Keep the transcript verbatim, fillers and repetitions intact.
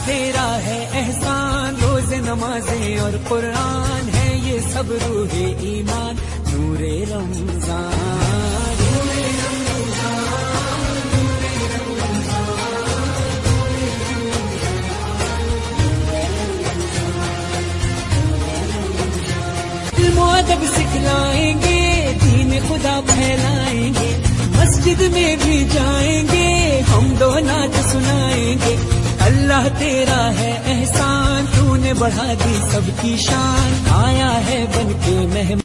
तेरा है एहसान, रोज़े नमाजें और कुरान है ये सब रूहे ईमान, नूरे रमजान, नूरे रमजान, नूरे रमजान। इल्म अदब सिखलाएंगे, दीन खुदा फैलाएंगे, मस्जिद में भी जाएंगे, हम दो नात सुनाएंगे। अल्लाह तेरा है एहसान, तूने बढ़ा दी सबकी शान, आया है बन के मेहमान।